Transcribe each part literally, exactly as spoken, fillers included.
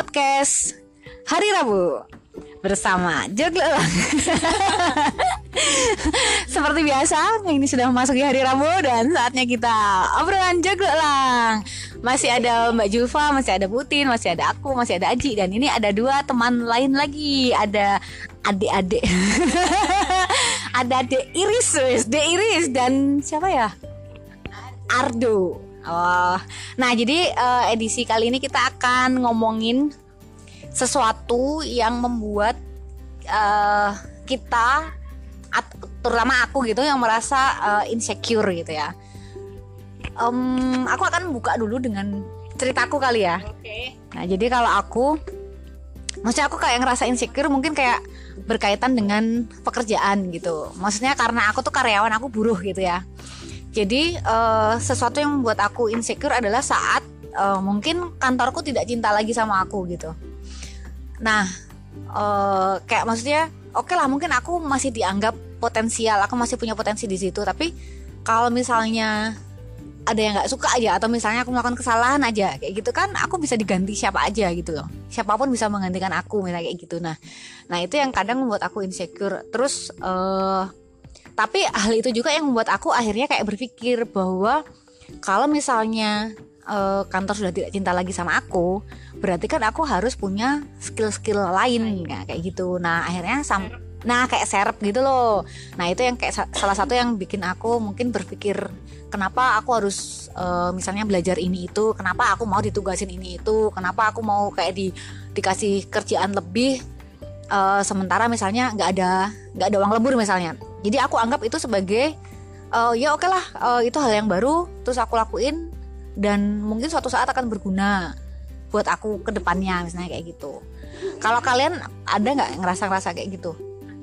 podcast Hari Rabu bersama Joglo Elang. Seperti biasa, ini sudah memasuki hari Rabu dan saatnya kita obrolan Joglo Elang. Masih ada Mbak Julfa, masih ada Putin, masih ada aku, masih ada Aji, dan ini ada dua teman lain lagi. Ada adik-adik. Ada adik Iris, Dek Iris, dan siapa ya? Ardo. Oh, nah jadi uh, edisi kali ini kita akan ngomongin sesuatu yang membuat uh, kita, at- terutama aku gitu, yang merasa uh, insecure gitu ya. Um, aku akan buka dulu dengan ceritaku kali ya. Oke. Okay. Nah jadi kalau aku, maksudnya aku kayak ngerasa insecure mungkin kayak berkaitan dengan pekerjaan gitu. Maksudnya karena aku tuh karyawan, aku buruh gitu ya. Jadi uh, sesuatu yang membuat aku insecure adalah saat uh, mungkin kantorku tidak cinta lagi sama aku gitu. Nah, uh, kayak maksudnya, oke okay lah, mungkin aku masih dianggap potensial, aku masih punya potensi di situ. Tapi kalau misalnya ada yang nggak suka aja, atau misalnya aku melakukan kesalahan aja, kayak gitu kan, aku bisa diganti siapa aja gitu loh. Siapapun bisa menggantikan aku, misalnya kayak gitu. Nah, nah itu yang kadang membuat aku insecure. Terus. Uh, Tapi hal itu juga yang membuat aku akhirnya kayak berpikir bahwa kalau misalnya e, kantor sudah tidak cinta lagi sama aku, berarti kan aku harus punya skill-skill lain, nah, kayak gitu. Nah akhirnya sam, nah kayak serep gitu loh. Nah itu yang kayak sa- salah satu yang bikin aku mungkin berpikir kenapa aku harus e, misalnya belajar ini itu, kenapa aku mau ditugasin ini itu, kenapa aku mau kayak di dikasih kerjaan lebih e, sementara misalnya nggak ada nggak ada uang lembur misalnya. Jadi aku anggap itu sebagai uh, ya oke lah, uh, itu hal yang baru, terus aku lakuin dan mungkin suatu saat akan berguna buat aku ke depannya, misalnya kayak gitu. Kalau kalian ada nggak ngerasa-ngerasa kayak gitu?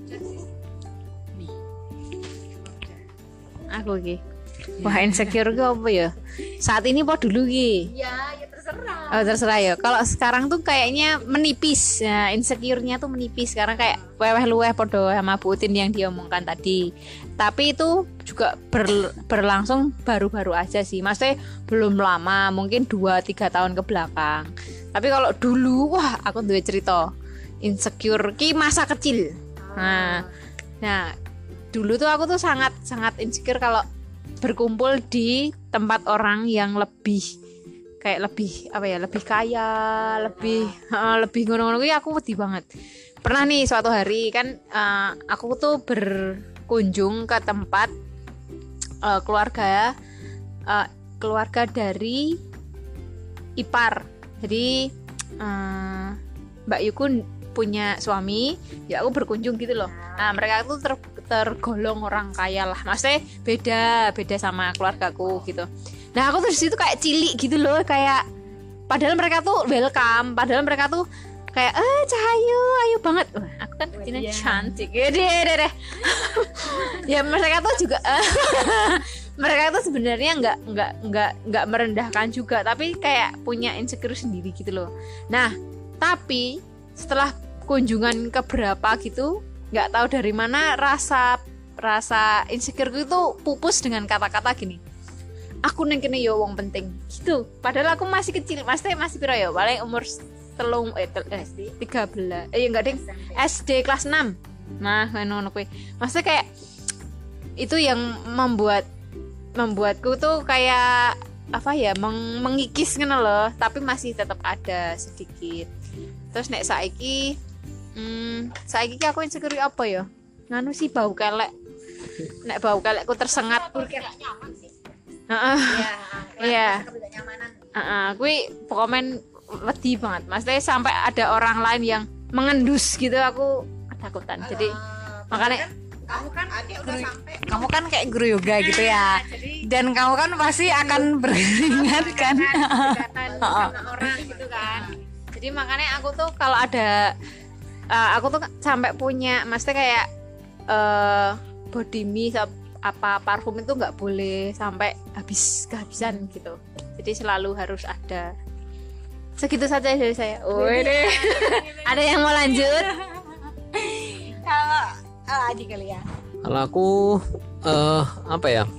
Aku Ki. Wah, insecure gue apa ya? Saat ini apa dulu Ki? Ya, ya terserah. Oh terserah ya. Kalau sekarang tuh kayaknya menipis. Nah, insecure-nya tuh menipis karena kayak weweh luweh podo sama Putin yang dia omongkan tadi. Tapi itu juga ber, berlangsung baru-baru aja sih. Maksudnya belum lama, mungkin dua tiga tahun ke belakang. Tapi kalau dulu, wah aku duwe cerita insecure Ki masa kecil. Nah, nah dulu tuh aku tuh sangat sangat insecure kalau berkumpul di tempat orang yang lebih kayak lebih apa ya lebih kaya, lebih uh, lebih ngono-ngono ya aku wedi banget. Pernah nih suatu hari kan uh, aku tuh berkunjung ke tempat uh, keluarga uh, keluarga dari ipar. Jadi uh, Mbak Yukun punya suami, ya aku berkunjung gitu loh. Nah mereka tuh ter, tergolong orang kaya lah, maksudnya beda beda sama keluargaku gitu. Nah aku tuh di situ kayak cilik gitu loh, kayak padahal mereka tuh welcome, padahal mereka tuh kayak eh Cahayu ayo banget. Wah, aku kan kecilnya oh, cantik ya deh deh deh. Ya mereka tuh juga mereka tuh sebenarnya nggak nggak nggak nggak merendahkan juga, tapi kayak punya insecure sendiri gitu loh. Nah tapi setelah kunjungan keberapa gitu, nggak tahu dari mana rasa rasa insecure itu pupus dengan kata-kata gini, aku neng kene yo wong penting gitu. Padahal aku masih kecil, masih masih piro ya, paling umur telung eh, tel, eh tiga belas eh enggak ding S D kelas enam. Nah ngono kuwi maksudnya kayak itu yang membuat membuatku tuh kayak apa ya meng, mengikis ngono loh, tapi masih tetap ada sedikit. Terus nek saiki hmm, saiki aku insecure apa ya? Nganu sih bau kelek. Nek bau kelekku tersengat bau kelek nyaman sih. Heeh. Iya. Kenyamanan. Heeh, kuwi pokoknya wedi banget. Maksudnya sampai ada orang lain yang mengendus gitu, aku ketakutan. Jadi uh, makanya kan, kamu kan udah sampai kamu kan kayak guru yoga gitu ya. Jadi, dan kamu kan pasti akan berkeringat kan. Sama orang gitu kan. Jadi makanya aku tuh kalau ada uh, aku tuh sampai punya maksudnya kayak uh, body mist apa parfum itu nggak boleh sampai habis kehabisan gitu. Jadi selalu harus ada. Segitu saja dari saya. Oh deh. Ada yang mau lanjut? Kalau oh, Adi kali ya. Kalau aku uh, apa ya?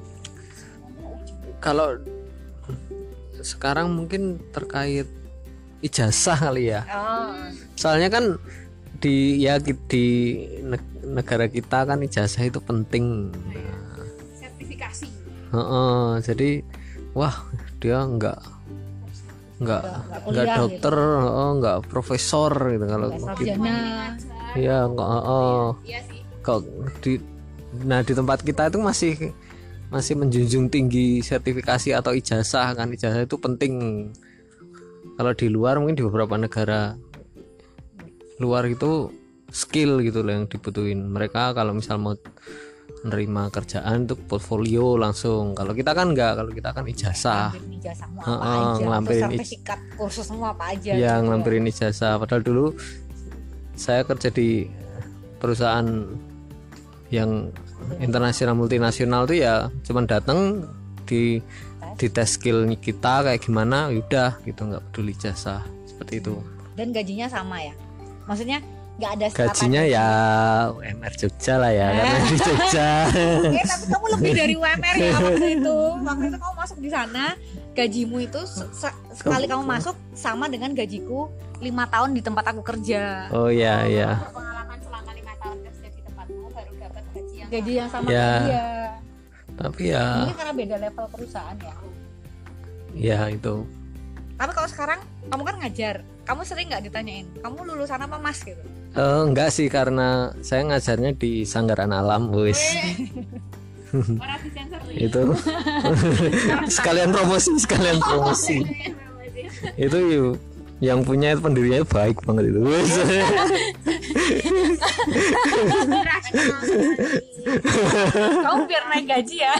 Kalau sekarang mungkin terkait ijazah kali ya. Oh. Soalnya kan di ya di negara kita kan ijazah itu penting. Sertifikasi. Heeh, jadi wah dia nggak nggak nggak dokter, gitu. Oh, nggak profesor gitu kalau sarjana. Iya nggak. Oh, Iya sih. Kok di nah di tempat kita itu masih masih menjunjung tinggi sertifikasi atau ijazah kan. Ijazah itu penting. Kalau di luar mungkin di beberapa negara luar itu skill gitu loh yang dibutuhin. Mereka kalau misal mau menerima kerjaan itu portfolio langsung. Kalau kita kan enggak, kalau kita kan ijazah. Ngelampirin ijazahmu apa Heeh, aja, ngelampirin terus ij- sertifikat kursusmu apa aja. Ya gitu ngelampirin ijazah. Padahal dulu saya kerja di perusahaan yang internasional multinasional tuh ya cuman datang di di tes skill kita kayak gimana, udah gitu, nggak peduli ijazah seperti itu. Dan gajinya sama ya. Maksudnya nggak ada strata Gajinya gaji. ya U M R Jogja lah ya, karena di Jogja. Eh, tapi kamu lebih dari U M R ya waktu itu. Waktu itu kamu masuk di sana, gajimu itu se- se- sekali kamu masuk sama dengan gajiku lima tahun di tempat aku kerja. Oh iya iya. Pengalaman selama lima tahun kerja di tempatmu baru dapat gaji yang Gaji yang sama Ya. kayak dia. Tapi ya Mungkin karena beda level perusahaan ya. ya itu. Tapi kalau sekarang kamu kan ngajar, kamu sering nggak ditanyain, kamu lulusan apa mas gitu? Eh, enggak sih, karena saya ngajarnya di Sanggaran Alam, wis. orang disensor tuh ya. Itu sekalian promosi, sekalian promosi. Itu yuk, yang punya pendirinya baik banget itu. Wis. Kamu biar naik gaji ya.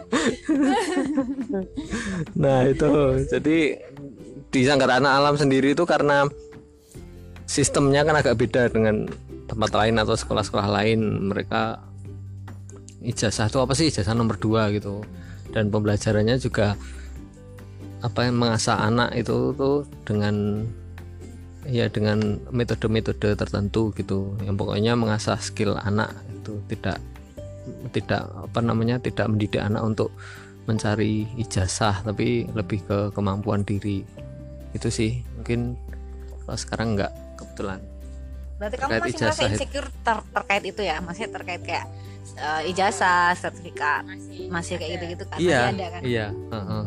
Nah itu jadi di Sanggaran Alam sendiri itu karena sistemnya kan agak beda dengan tempat lain atau sekolah-sekolah lain. Mereka ijazah itu apa sih, ijazah nomor dua gitu, dan pembelajarannya juga apa yang mengasah anak itu tuh dengan ya dengan metode-metode tertentu gitu, yang pokoknya mengasah skill anak itu, tidak tidak apa namanya tidak mendidik anak untuk mencari ijazah, tapi lebih ke kemampuan diri. Itu sih mungkin kalau sekarang enggak kebetulan. Berarti kamu Terkait masih merasa ijazah itu. insecure ter- terkait itu ya, masih terkait kayak eh, ijazah, sertifikat, masih masih kayak gitu-gitu kan? Iya, Masih ada kan? iya, heeh.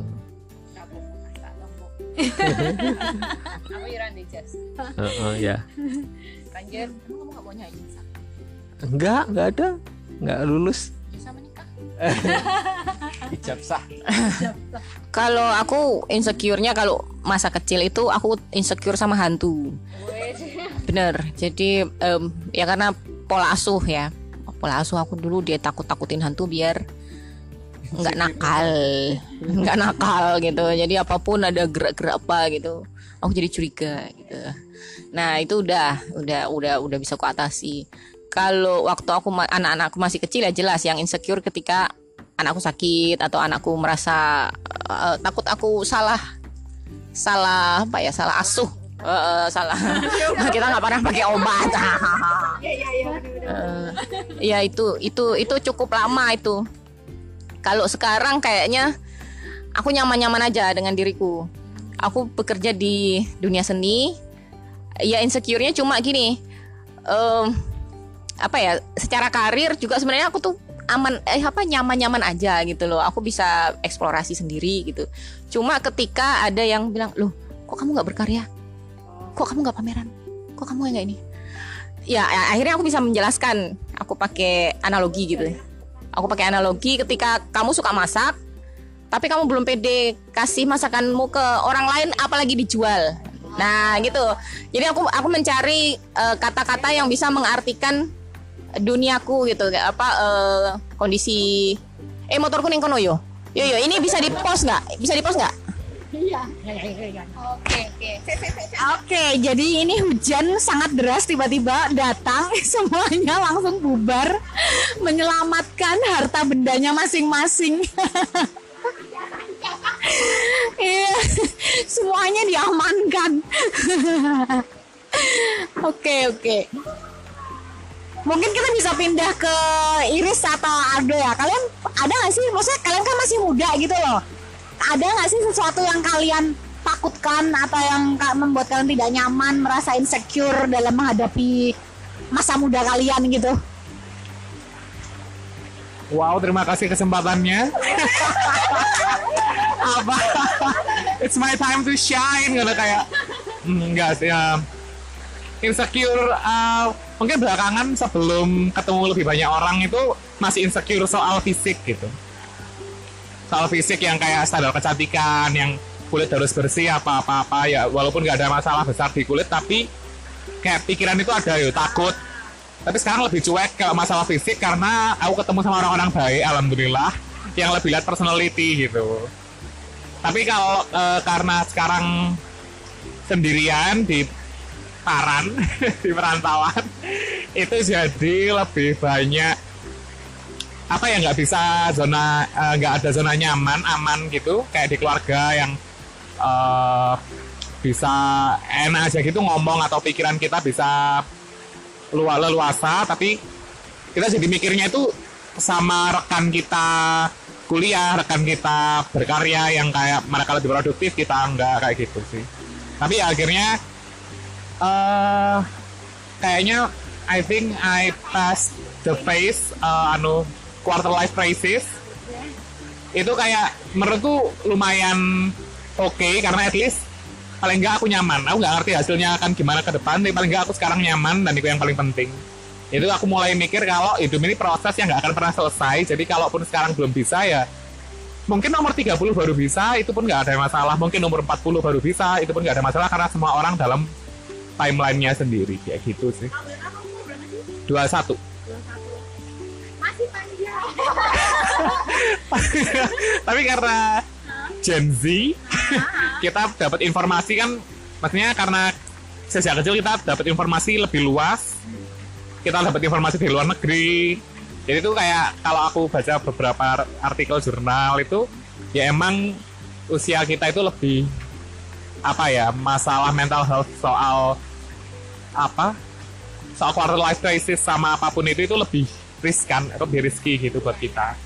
kamu yuran di jas Heeh, ya. lanjut kamu kamu nggak punya ijazah Enggak, enggak ada. Enggak lulus. bisa menikah Ijab sah. Kalau aku insecure-nya kalau masa kecil itu aku insecure sama hantu. Bener. Jadi em, ya karena pola asuh ya. Pola asuh aku dulu dia takut-takutin hantu biar nggak nakal, nggak nakal gitu. Jadi apapun ada gerak-gerak apa gitu, aku jadi curiga gitu. Nah itu udah, udah, udah, udah bisa aku atasi. Kalau waktu aku ma- anak-anakku masih kecil ya jelas yang insecure ketika anakku sakit atau anakku merasa uh, takut aku salah salah apa ya salah asuh uh, salah kita nggak pernah pakai obat. uh, ya itu itu itu cukup lama itu. Kalau sekarang kayaknya aku nyaman-nyaman aja dengan diriku. Aku bekerja di dunia seni. Ya insecure-nya cuma gini. Um, apa ya? Secara karir juga sebenarnya aku tuh aman eh apa nyaman-nyaman aja gitu loh. Aku bisa eksplorasi sendiri gitu. Cuma ketika ada yang bilang, "Loh, kok kamu nggak berkarya? Kok kamu nggak pameran? Kok kamu nggak ini?" Ya, akhirnya aku bisa menjelaskan. Aku pakai analogi gitu. Aku pakai analogi ketika kamu suka masak, tapi kamu belum pede kasih masakanmu ke orang lain, apalagi dijual. Nah, gitu. Jadi aku aku mencari uh, kata-kata yang bisa mengartikan duniaku gitu, kayak apa uh, kondisi. Eh motorku ning kono yo. Yo yo, ini bisa di-post nggak? Bisa di-post nggak? oke oke Oke, jadi ini hujan sangat deras tiba-tiba datang, semuanya langsung bubar menyelamatkan harta bendanya masing-masing. Iya, semuanya diamankan. Oke, oke. Mungkin kita bisa pindah ke Iris atau Ardo ya. Kalian ada nggak sih? Maksudnya kalian kan masih muda gitu loh. Ada nggak sih sesuatu yang kalian takutkan atau yang membuat kalian tidak nyaman, merasa insecure dalam menghadapi masa muda kalian gitu? Wow, terima kasih kesempatannya. Apa? It's my time to shine, gitu kayak hmm, enggak sih ya. Insecure uh, mungkin belakangan sebelum ketemu lebih banyak orang itu masih insecure soal fisik gitu. Soal fisik yang kayak standar kecantikan, yang kulit harus bersih apa-apa-apa ya, walaupun nggak ada masalah besar di kulit, tapi kayak pikiran itu ada ya, takut. Tapi sekarang lebih cuek kalau masalah fisik karena aku ketemu sama orang-orang baik, alhamdulillah, yang lebih lihat personality gitu. Tapi kalau e, karena sekarang sendirian di Paran, di perantauan, itu jadi lebih banyak apa ya, nggak bisa zona, nggak e, ada zona nyaman, aman gitu, kayak di keluarga yang e, bisa enak aja gitu ngomong atau pikiran kita bisa leluasa, tapi kita jadi mikirnya itu sama rekan kita kuliah, rekan kita berkarya yang kayak mereka lebih produktif, kita enggak kayak gitu sih. Tapi ya, akhirnya uh, kayaknya I think I passed the phase uh, anu quarter life crisis. Itu kayak menurutku lumayan oke okay, karena at least paling nggak aku nyaman. Aku nggak ngerti hasilnya akan gimana ke depan, tapi paling nggak aku sekarang nyaman, dan itu yang paling penting. Itu aku mulai mikir kalau hidup ini proses yang nggak akan pernah selesai. Jadi kalaupun sekarang belum bisa ya, mungkin nomor tiga puluh baru bisa, itu pun nggak ada masalah. Mungkin nomor empat puluh baru bisa, itu pun nggak ada masalah, karena semua orang dalam timelinenya sendiri, kayak gitu sih. dua puluh satu. Masih panjang. Tapi karena Gen Z, kita dapat informasi kan, maksudnya karena sejak kecil kita dapat informasi lebih luas, kita dapat informasi dari luar negeri. Jadi itu kayak kalau aku baca beberapa artikel jurnal itu, ya emang usia kita itu lebih apa ya, masalah mental health soal apa, soal quarter life crisis sama apapun itu itu lebih riskan, lebih risky gitu buat kita.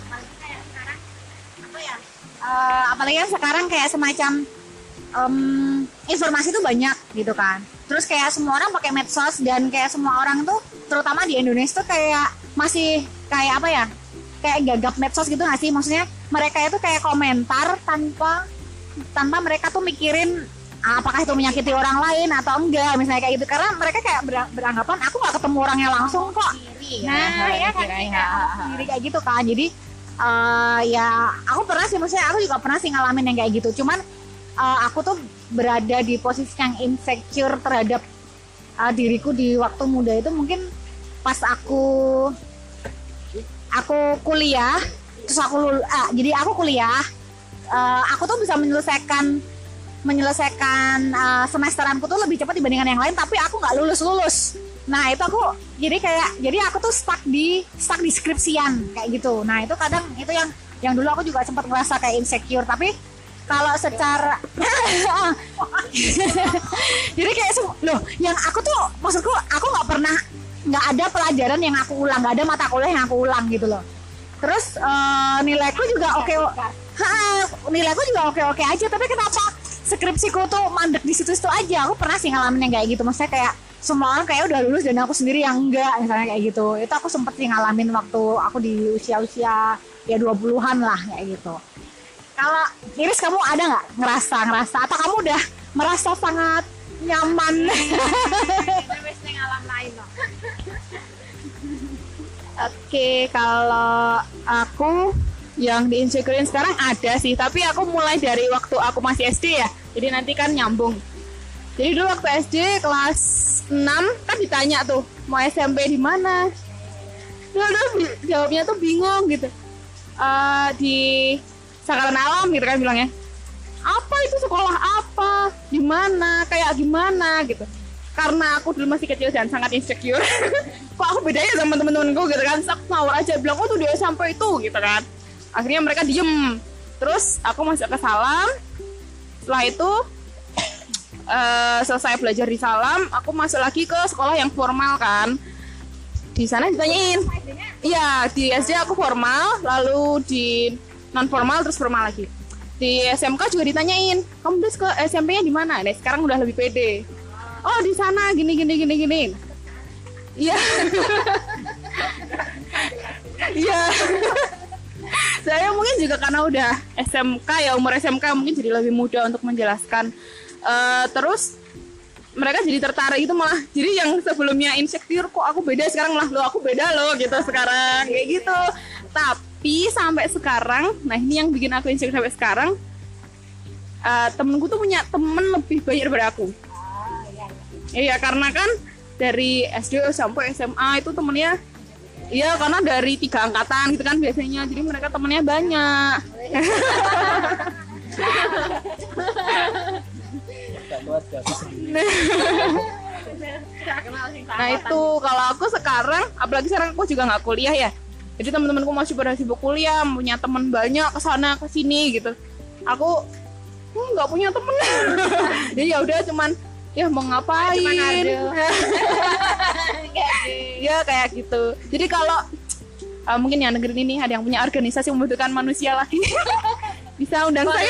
Uh, apalagi kan sekarang kayak semacam um, informasi tuh banyak gitu kan. Terus kayak semua orang pakai medsos, dan kayak semua orang tuh terutama di Indonesia tuh kayak masih kayak apa ya, kayak gagap medsos gitu nggak sih? Maksudnya mereka itu kayak komentar tanpa tanpa mereka tuh mikirin apakah itu menyakiti orang lain atau enggak, misalnya kayak gitu. Karena mereka kayak beranggapan aku nggak ketemu orangnya langsung kok. Nah ya kan, sendiri kayak gitu kan. Jadi Uh, ya aku pernah sih, maksudnya aku juga pernah sih ngalamin yang kayak gitu. Cuman uh, aku tuh berada di posisi yang insecure terhadap uh, diriku di waktu muda itu mungkin pas aku aku kuliah, terus aku lul- ah, jadi aku kuliah, uh, aku tuh bisa menyelesaikan menyelesaikan uh, semesteranku tuh lebih cepat dibandingkan yang lain, tapi aku nggak lulus lulus. Nah itu aku jadi kayak jadi aku tuh stuck di stuck di skripsian kayak gitu. Nah itu kadang itu yang yang dulu aku juga sempat ngerasa kayak insecure. Tapi kalau secara jadi kayak loh, yang aku tuh maksudku aku nggak pernah nggak ada pelajaran yang aku ulang, nggak ada mata kuliah yang aku ulang gitu loh. Terus uh, nilaiku juga oke, nilaiku juga oke oke aja. Tapi kenapa skripsiku tuh mandek di situ-situ aja? Aku pernah sih ngalamin yang kayak gitu. Maksudnya kayak semua orang kayak udah lulus dan aku sendiri yang enggak, misalnya kayak gitu. Itu aku sempet sih ngalamin waktu aku di usia-usia ya dua puluhan lah kayak gitu. Kalau Iris, kamu ada nggak ngerasa ngerasa atau kamu udah merasa sangat nyaman? Oke, kalau aku yang di insecurein sekarang ada sih, tapi aku mulai dari waktu aku masih S D ya. Jadi nanti kan nyambung. Jadi dulu waktu S D kelas enam kan ditanya tuh mau S M P di mana. Dulu jawabnya tuh bingung gitu. Uh, di Sakaran Alam gitu kan bilangnya. Apa itu sekolah apa? Di mana? Kayak gimana gitu. Karena aku dulu masih kecil dan sangat insecure. Kok aku bedanya sama temen-temenku gitu kan. Sak ngawur aja bilang, "Oh tuh dia sampai itu" gitu kan. Akhirnya mereka diem. Terus aku masuk ke Salam. Setelah itu Uh, selesai belajar di Salam, aku masuk lagi ke sekolah yang formal kan. Di sana ditanyain, iya di S D aku formal, lalu di non formal terus formal lagi. Di S M K juga ditanyain, kamu udah ke S M P-nya di mana? Nah, sekarang udah lebih pede. Oh, di sana gini gini gini gini. Iya. Iya. Saya mungkin juga karena udah S M K ya, umur S M K mungkin jadi lebih mudah untuk menjelaskan. Uh, terus mereka jadi tertarik itu malah. Jadi yang sebelumnya insecure, kok aku beda sekarang malah lo aku beda loh gitu sekarang kayak gitu. Tapi sampai sekarang, nah ini yang bikin aku insecure sampai sekarang. Uh, temenku tuh punya temen lebih banyak daripada aku. Iya, karena kan dari S D sampai S M A itu temennya, iya karena dari tiga angkatan gitu kan biasanya, jadi mereka temennya banyak. Nah itu kalau aku sekarang, apalagi sekarang aku juga nggak kuliah ya, jadi teman-temanku masih pada sibuk kuliah, punya teman banyak kesana kesini gitu. Aku nggak hmm, punya temen. Jadi ya udah cuman ya mau ngapain ya kayak gitu. Jadi kalau uh, mungkin yang negeri ini ada yang punya organisasi membutuhkan manusia lagi bisa undang saya.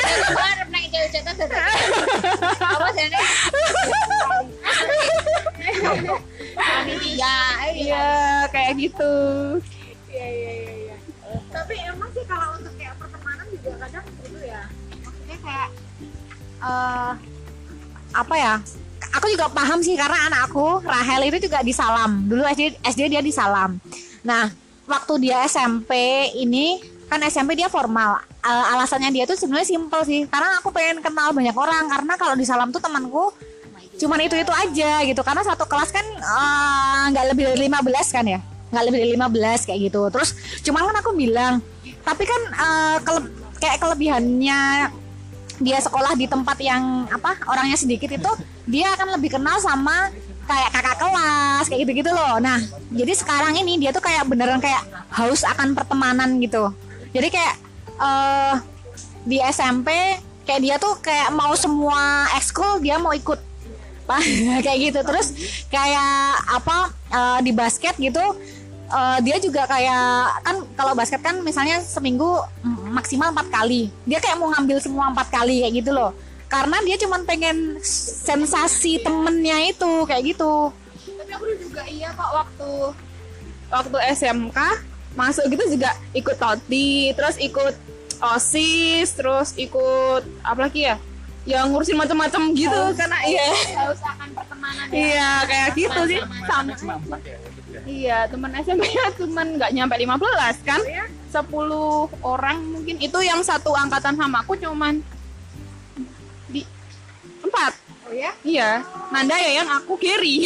Ya, iya kayak gitu. Iya iya iya. Tapi emang sih kalau untuk kayak pertemanan juga kadang gitu ya. Maksudnya kayak uh, apa ya? Aku juga paham sih karena anak aku Rahel itu juga di Salam. Dulu S D S D dia di Salam. Nah, waktu dia S M P ini kan S M P dia formal. Al- alasannya dia tuh sebenarnya simpel sih. Karena aku pengen kenal banyak orang, karena kalau di Salam tuh temanku cuman itu-itu aja gitu. Karena satu kelas kan nggak uh, lebih dari lima belas kan ya. Nggak lebih dari lima belas kayak gitu. Terus cuman kan aku bilang, tapi kan uh, kele- kayak kelebihannya dia sekolah di tempat yang apa orangnya sedikit itu, dia akan lebih kenal sama kayak kakak kelas kayak gitu-gitu loh. Nah jadi sekarang ini dia tuh kayak beneran kayak haus akan pertemanan gitu. Jadi kayak uh, di S M P kayak dia tuh kayak mau semua ekskul dia mau ikut kayak gitu. Terus kayak apa uh, di basket gitu. Uh, dia juga kayak kan kalau basket kan misalnya seminggu maksimal empat kali, dia kayak mau ngambil semua empat kali kayak gitu loh, karena dia cuma pengen sensasi temennya itu kayak gitu. Tapi aku juga iya kok waktu waktu S M K masuk gitu juga ikut toti, terus ikut OSIS, terus ikut apa lagi ya yang ngurusin macam-macam gitu. Haus, karena iya harus akan pertemanan ya. Iya kayak gitu sih sama. Iya, teman S M P-nya cuman nggak nyampe lima belas kan? sepuluh orang mungkin. Itu yang satu angkatan sama aku cuman di empat. Oh ya? Iya, Nanda ya yang aku Gary.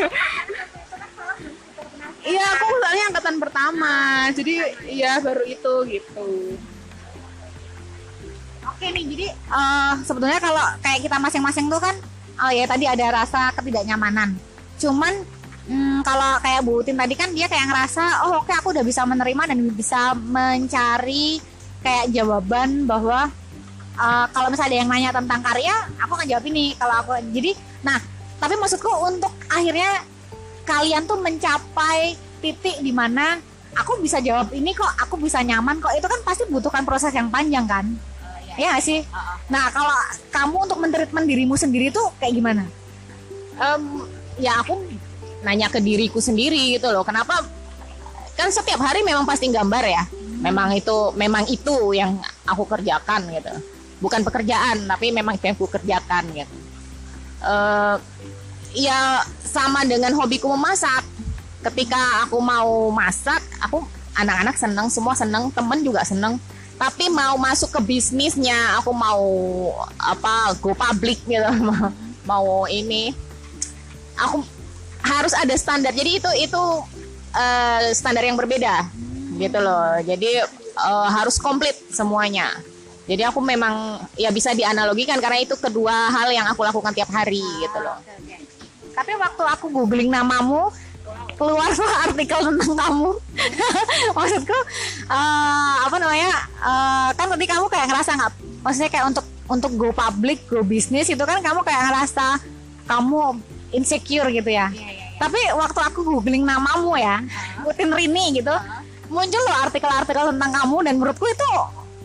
Iya, aku soalnya angkatan pertama. Jadi iya baru itu gitu. Oke nih, jadi uh, sebetulnya kalau kayak kita masing-masing tuh kan, oh ya tadi ada rasa ketidaknyamanan. Cuman Hmm, kalau kayak Bu Utin tadi kan dia kayak ngerasa oh oke okay, aku udah bisa menerima dan bisa mencari kayak jawaban bahwa uh, kalau misalnya ada yang nanya tentang karya aku akan jawab ini kalau aku. Jadi nah tapi maksudku untuk akhirnya kalian tuh mencapai titik di mana aku bisa jawab ini kok, aku bisa nyaman kok, itu kan pasti butuhkan proses yang panjang kan. uh, ya nggak sih? uh, uh. Nah kalau kamu untuk mentreatment dirimu sendiri tuh kayak gimana? Um, ya aku nanya ke diriku sendiri gitu loh, kenapa kan setiap hari memang pasti gambar ya, memang itu memang itu yang aku kerjakan gitu, bukan pekerjaan tapi memang itu yang aku kerjakan gitu. Uh, ya sama dengan hobiku memasak, ketika aku mau masak aku anak-anak seneng, semua seneng, temen juga seneng, tapi mau masuk ke bisnisnya aku mau apa go public gitu mau ini aku harus ada standar, jadi itu itu uh, standar yang berbeda gitu loh, jadi uh, harus komplit semuanya. Jadi aku memang ya bisa dianalogikan karena itu kedua hal yang aku lakukan tiap hari gitu loh. Tapi waktu aku googling namamu keluar artikel tentang kamu. Maksudku uh, apa namanya uh, kan tadi kamu kayak ngerasa nggak, maksudnya kayak untuk untuk go public, go bisnis itu kan kamu kayak ngerasa kamu insecure gitu ya. Iya, iya, iya. Tapi waktu aku googling namamu ya, uh-huh. Utin Rini gitu, uh-huh. muncul loh artikel-artikel tentang kamu dan menurutku itu itu tahun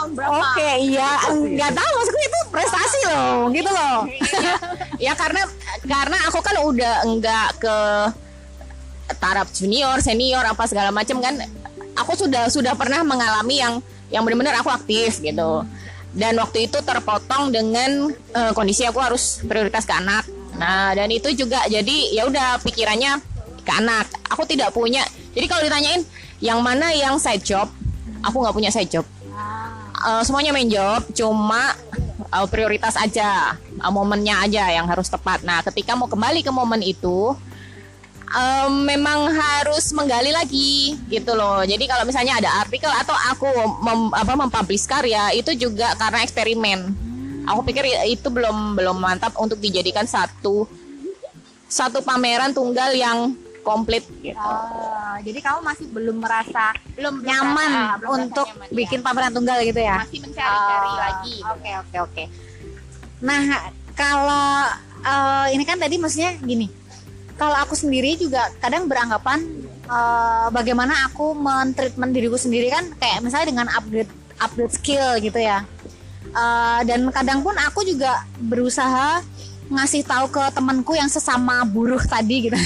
tahun berapa? Oke, iya, nggak tahu maksudku itu prestasi loh, gitu loh. Ya karena karena aku kan udah enggak ke taraf junior, senior apa segala macam kan. Aku sudah sudah pernah mengalami yang yang benar-benar aku aktif gitu. Dan waktu itu terpotong dengan uh, kondisi aku harus prioritas ke anak. Nah, dan itu juga jadi ya udah pikirannya ke anak. Aku tidak punya. Jadi kalau ditanyain yang mana yang side job, aku nggak punya side job. Uh, semuanya main job, cuma uh, prioritas aja, uh, momennya aja yang harus tepat. Nah, ketika mau kembali ke momen itu, um, memang harus menggali lagi gitu loh. Jadi kalau misalnya ada artikel atau aku mem, apa mempublish karya, itu juga karena eksperimen. Aku pikir itu belum belum mantap untuk dijadikan satu satu pameran tunggal yang komplit gitu. Oh, jadi kamu masih belum merasa Belum nyaman merasa- belum merasa untuk nyaman, bikin pameran tunggal gitu ya? Masih mencari-cari Oh, lagi. Oke oke oke. Nah kalau eh, ini kan tadi maksudnya gini, kalau aku sendiri juga kadang beranggapan eh, bagaimana aku men-treatment diriku sendiri kan kayak misalnya dengan upgrade upgrade skill gitu ya. Eh, dan kadang pun aku juga berusaha ngasih tahu ke temanku yang sesama buruh tadi gitu.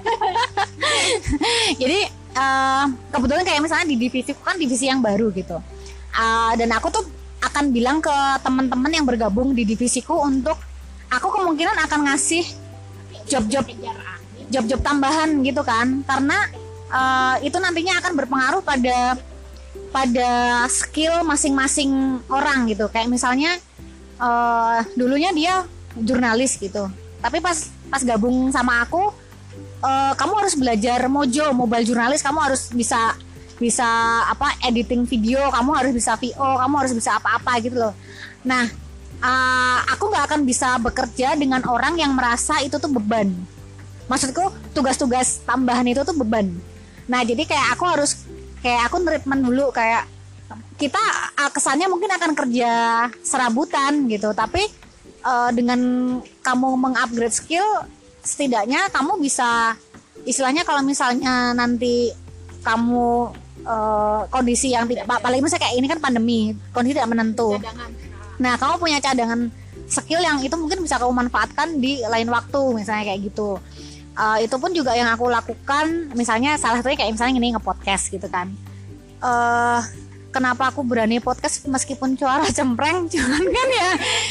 Jadi eh, kebetulan kayak misalnya di divisi kan divisi yang baru gitu. Eh, dan aku tuh akan bilang ke teman-teman yang bergabung di divisiku untuk aku kemungkinan akan ngasih job-job job-job tambahan gitu kan, karena eh, itu nantinya akan berpengaruh pada pada skill masing-masing orang gitu. Kayak misalnya eh, dulunya dia jurnalis gitu, tapi pas pas gabung sama aku, eh, kamu harus belajar mojo mobile jurnalis, kamu harus bisa bisa apa editing video, kamu harus bisa V O, kamu harus bisa apa-apa gitu loh. Nah, eh, aku nggak akan bisa bekerja dengan orang yang merasa itu tuh beban. Maksudku tugas-tugas tambahan itu tuh beban. Nah, jadi kayak aku harus kayak aku treatment dulu, kayak kita uh, kesannya mungkin akan kerja serabutan gitu, tapi uh, dengan kamu mengupgrade skill, setidaknya kamu bisa istilahnya kalau misalnya nanti kamu uh, kondisi yang tidak, paling misalnya kayak ini kan pandemi, kondisi tidak menentu. Nah, kamu punya cadangan skill yang itu mungkin bisa kamu manfaatkan di lain waktu, misalnya kayak gitu. Uh, itu pun juga yang aku lakukan, misalnya salah satunya kayak misalnya ini nge-podcast gitu kan. Uh, kenapa aku berani podcast meskipun suara cempreng, cuman kan ya.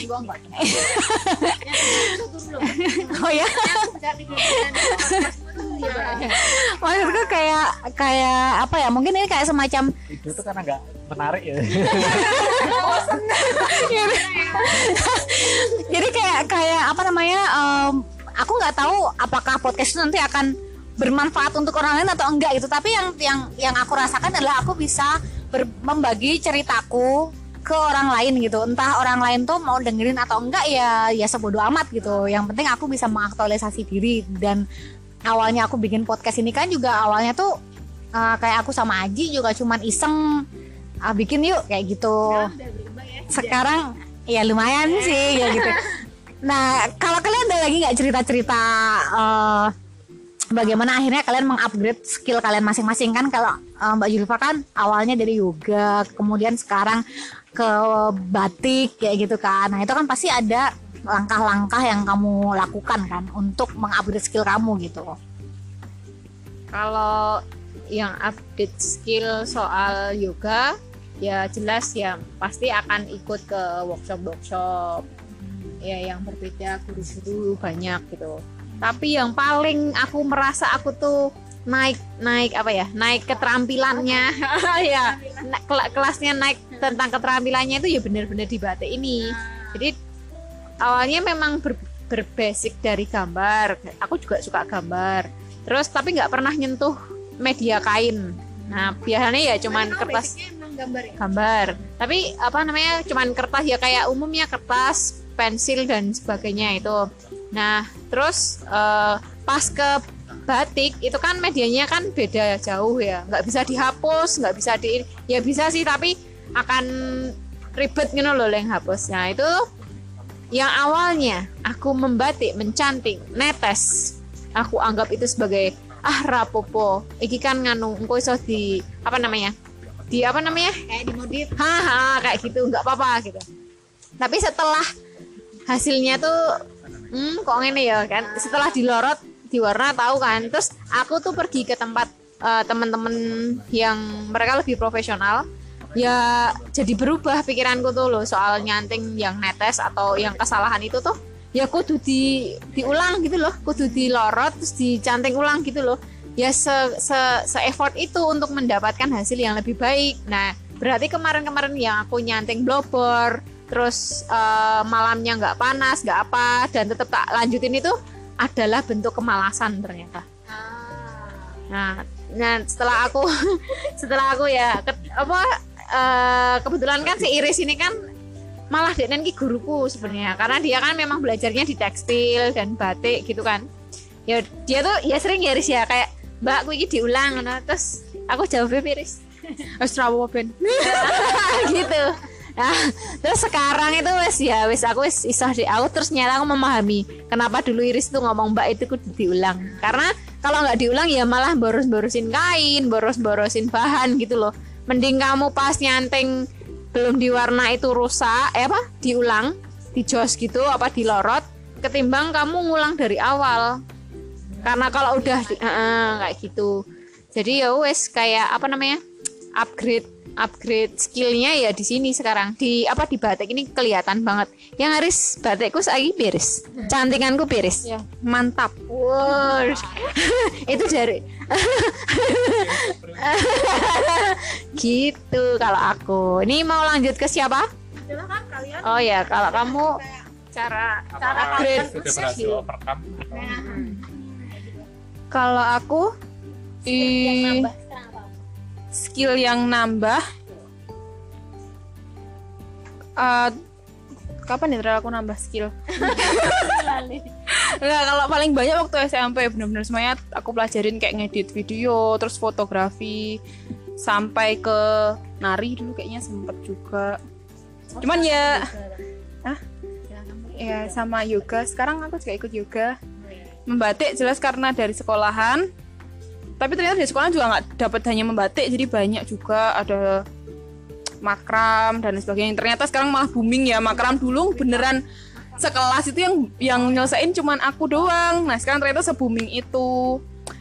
Oh ya. Maksudku kayak kayak apa ya? Mungkin ini kayak semacam Itu tuh karena nggak menarik ya. jadi kayak kayak apa namanya? Um, aku nggak tahu apakah podcast itu nanti akan bermanfaat untuk orang lain atau enggak gitu. Tapi yang yang yang aku rasakan adalah aku bisa ber, membagi ceritaku ke orang lain gitu. Entah orang lain tuh mau dengerin atau enggak ya ya sebodo amat gitu. Yang penting aku bisa mengaktualisasi diri. Dan awalnya aku bikin podcast ini kan juga awalnya tuh uh, kayak aku sama Aji juga cuman iseng uh, bikin yuk kayak gitu. Sekarang ya lumayan sih ya gitu. Nah, kalau kalian ada lagi nggak cerita-cerita uh, bagaimana akhirnya kalian mengupgrade skill kalian masing-masing kan? Kalau uh, Mbak Julfa kan awalnya dari yoga, kemudian sekarang ke batik kayak gitu kan. Nah, itu kan pasti ada langkah-langkah yang kamu lakukan kan untuk mengupgrade skill kamu gitu. Kalau yang update skill soal yoga, ya jelas ya pasti akan ikut ke workshop-workshop. Ya yang berbeda, guru-guru banyak gitu. Tapi yang paling aku merasa aku tuh naik naik apa ya naik keterampilannya ya na- kel- kelasnya naik tentang keterampilannya itu ya benar-benar di batik ini. Jadi awalnya memang ber, berbasic dari gambar, aku juga suka gambar, terus tapi nggak pernah nyentuh media kain. Nah biasanya ya cuman kertas gambar ya? gambar, tapi apa namanya cuman kertas ya kayak umumnya kertas, pensil dan sebagainya itu. Nah terus uh, pas ke batik itu kan medianya kan beda jauh ya, nggak bisa dihapus, nggak bisa di ya bisa sih tapi akan ribet gitu loh yang hapusnya. Itu yang awalnya aku membatik, mencanting, netes, aku anggap itu sebagai ah rapopo iki kan nganu engko iso di apa namanya di apa namanya kayak dimodif haha kayak gitu nggak apa-apa gitu. Tapi setelah hasilnya tuh hmm kok ini ya kan, setelah dilorot diwarna tahu kan, terus aku tuh pergi ke tempat uh, teman-teman yang mereka lebih profesional, ya jadi berubah pikiranku tuh loh soal nyanting yang netes atau yang kesalahan itu tuh ya kudu di diulang gitu loh, kudu dilorot terus dicanting ulang gitu loh. Ya se, se, se effort itu untuk mendapatkan hasil yang lebih baik. Nah berarti kemarin-kemarin yang aku nyanting blobber terus uh, malamnya nggak panas nggak apa dan tetap tak lanjutin itu adalah bentuk kemalasan ternyata. Nah, nah setelah aku setelah aku ya ke, apa uh, kebetulan kan si Iris ini kan malah dia ki guruku sebenarnya, karena dia kan memang belajarnya di tekstil dan batik gitu kan. Ya dia tuh ya sering ya Iris ya kayak Mbak, aku ini diulang, nah, terus aku jawabnya Iris. Wes rawo ben. Gitu. Nah, terus sekarang itu wes ya wes aku wes iso deh aku terus nyala aku memahami kenapa dulu Iris tuh ngomong Mbak itu kudu diulang. Karena kalau nggak diulang ya malah boros-borosin kain, boros-borosin bahan gitu loh. Mending kamu pas nyanting belum diwarna itu rusak, eh apa? Diulang, dijos gitu apa dilorot ketimbang kamu ngulang dari awal. Karena kalau udah di, uh, kayak gitu. Jadi ya wes kayak apa namanya? upgrade upgrade skillnya ya di sini sekarang di apa di batik ini kelihatan banget. Yang Aris batikku lagi beres, cantinganku beres. Ya, mantap. Wow. Itu dari gitu kalau aku. Ini mau lanjut ke siapa? Silakan kalian. Oh ya, kalau kamu cara cara upgrade sudah berhasil overcome. Kalau aku i skill yang nambah uh, kapan ya terakhir aku nambah skill? Enggak, kalau paling banyak waktu S M P benar-benar semuanya aku pelajarin kayak ngedit video, terus fotografi, sampai ke nari dulu kayaknya sempet juga. Cuman ya, ah, ya sama yoga. Sekarang aku juga ikut yoga. Membatik jelas karena dari sekolahan. Tapi ternyata di sekolah juga nggak dapat hanya membatik, jadi banyak juga ada makram dan sebagainya. Ternyata sekarang malah booming ya makram. Dulu beneran sekelas itu yang yang nyelesain cuman aku doang. Nah sekarang ternyata se-booming itu.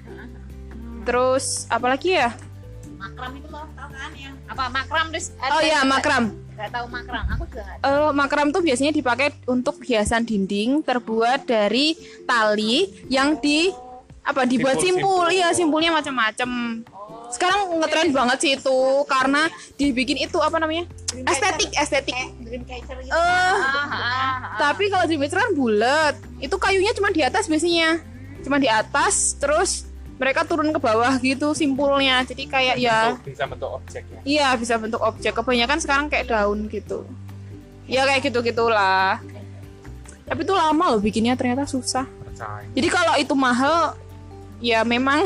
Terus apalagi ya? makram itu loh, tahu kan yang apa makram terus Oh iya makram. Nggak tahu makram, aku juga nggak. Uh, makram tuh biasanya dipakai untuk hiasan dinding terbuat dari tali yang di apa dibuat simpul, simpul. Iya simpulnya macam-macam. Sekarang ngetren banget sih itu karena dibikin itu apa namanya estetik estetik. Dreamcatcher gitu. Uh, ah, ah, ah. Tapi kalau Dreamcatcher kan bulat, itu kayunya cuma di atas biasanya, cuma di atas terus mereka turun ke bawah gitu simpulnya. Jadi kayak ya bisa bentuk objek ya. Iya bisa bentuk objek. Kebanyakan sekarang kayak daun gitu. Ya kayak gitu gitulah. Tapi itu lama loh bikinnya, ternyata susah. Percaya. Jadi kalau itu mahal, ya memang.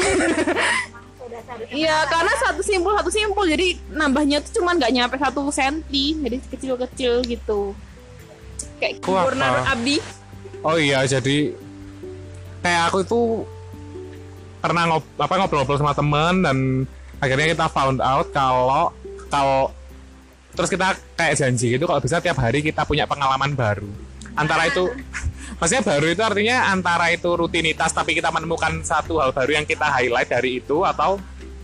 Iya karena satu simpul satu simpul, jadi nambahnya tuh cuma nggak nyampe satu senti, jadi kecil-kecil gitu. Kayak keyboard Abdi. Oh iya, jadi kayak aku itu pernah ngob apa ngobrol-ngobrol sama temen dan akhirnya kita found out kalau kalau terus kita kayak janji gitu kalau bisa tiap hari kita punya pengalaman baru. Antara itu maksudnya baru itu artinya antara itu rutinitas tapi kita menemukan satu hal baru yang kita highlight dari itu atau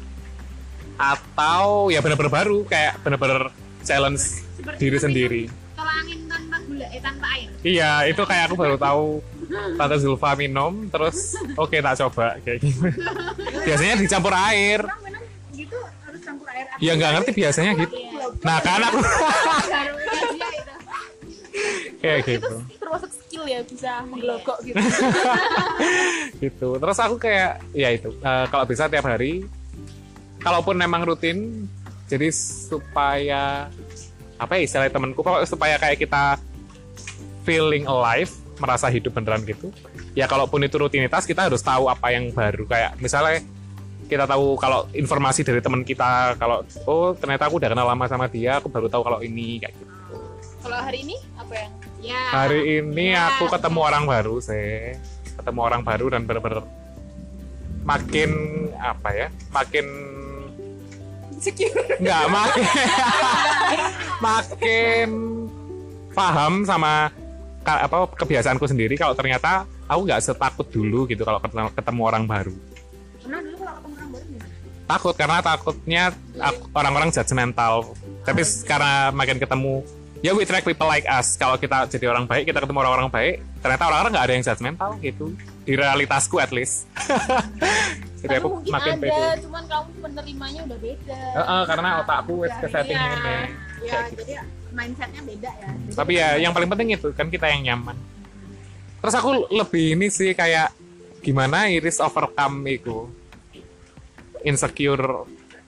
atau ya benar-benar baru kayak benar-benar challenge seperti diri sendiri. Kalau angin tanpa gula eh tanpa air. Iya, itu kayak aku baru tahu Tante Zulfa minum terus oke okay, tak coba kayak gitu. Biasanya dicampur air. Gitu harus campur air. Ya nggak ngerti biasanya gitu. Nah, kan aku kayak gitu. Termasuk skill ya, bisa menggelogok gitu. Gitu. Terus aku kayak ya itu uh, kalau bisa tiap hari kalaupun memang rutin jadi supaya apa ya istilahnya temanku pokoknya supaya kayak kita feeling alive, merasa hidup beneran gitu. Ya kalaupun itu rutinitas kita harus tahu apa yang baru, kayak misalnya kita tahu kalau informasi dari teman kita kalau oh ternyata aku udah kenal lama sama dia, aku baru tahu kalau ini kayak gitu. Kalau hari ini apa yang? Ya. Hari ini ya. aku ketemu orang baru sih, ketemu orang baru dan bener-bener makin apa ya, makin nggak makin makin paham sama ka- apa kebiasaanku sendiri kalau ternyata aku nggak setakut dulu gitu kalau ketemu, ketemu orang baru. Takut karena takutnya aku- orang-orang judgmental. Tapi karena makin ketemu, ya we attract people like us. Kalau kita jadi orang baik, kita ketemu orang-orang baik, ternyata orang-orang nggak ada yang judgmental gitu. Di realitasku at least. Jadi aku mungkin makin ada, pede. cuman kamu menerimanya udah beda. Heeh, karena otakku wes ke setting Iya. ini. Ya, Kayak gitu. jadi mindsetnya beda ya. Jadi Tapi ya yang paling penting itu kan kita yang nyaman. Terus aku lebih ini sih kayak gimana Iris overcome itu insecure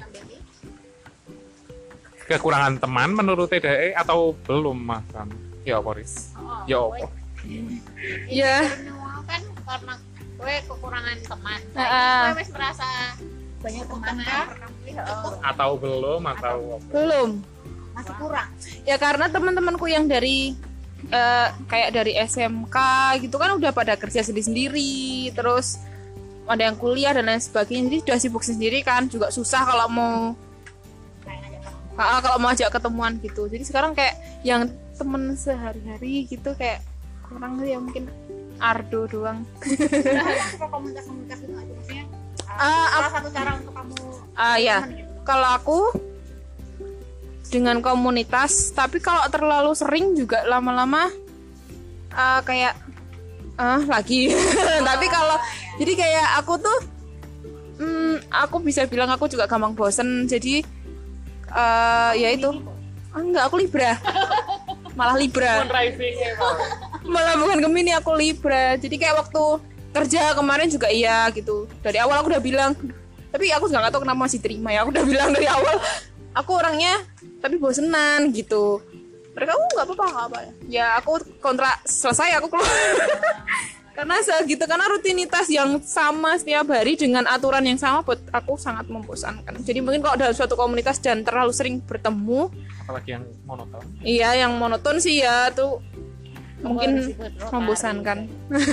kekurangan teman menurut T D E atau belum mas? Ya apa Riz? Ya apa? ya kan karena gue kekurangan teman. Heeh. Gue wis merasa banyak teman kan. Atau belum atau apa? belum. Masih kurang. Ya karena teman-temanku yang dari eh, kayak dari S M K gitu kan udah pada kerja sendiri-sendiri, terus ada yang kuliah dan lain sebagainya, jadi sudah sibuk sendiri kan, juga susah kalau mau Ah, kalau mau ajak ketemuan gitu. Jadi sekarang kayak yang temen sehari-hari gitu kayak kurang ya, mungkin Ardo doang. Komunitas-komunitas itu nggak sih? Maksudnya Ah, salah satu cara untuk kamu Ah ya, kalau aku dengan komunitas, tapi kalau terlalu sering juga lama-lama ah, kayak ah lagi. Tapi kalau jadi kayak aku tuh, hmm, aku bisa bilang aku juga gampang bosen. Jadi ah, ya itu, ah, enggak aku Libra, malah Libra. Malah bukan Gemini, aku Libra. Jadi kayak waktu kerja kemarin juga iya gitu. Dari awal aku udah bilang, tapi aku juga gak tahu kenapa masih terima ya. Aku udah bilang dari awal, aku orangnya tapi bosenan gitu. Mereka, oh nggak apa-apa, nggak apa ya. Ya aku kontrak selesai, aku keluar. Karena segitu, karena rutinitas yang sama setiap hari dengan aturan yang sama buat aku sangat membosankan. Jadi mungkin kalau dalam suatu komunitas dan terlalu sering bertemu, Apalagi yang monoton. iya yang monoton sih ya tuh mungkin membosankan.